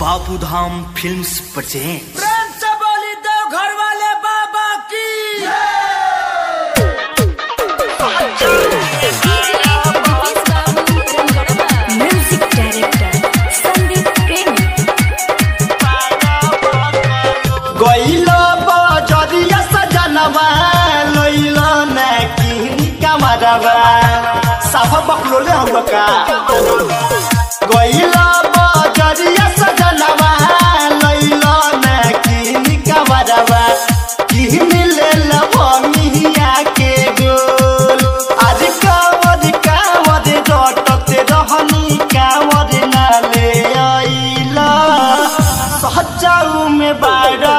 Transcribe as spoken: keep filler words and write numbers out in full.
Babudham films present. प्रेम से बोली दो घर वाले बाबा की। म्यूजिक डायरेक्टर संदीप प्रेमी। गइलो बजरिया सजनवा लइलो न किन कमरवा साफ बकलो ले हम का। गइलो बजरिया सजनवा लइलो न किन कमरवा किन ले लवमिया के गोल। आज कावद कावद डटते रहनी कावद ना ले आइला सहजाऊ में बाड़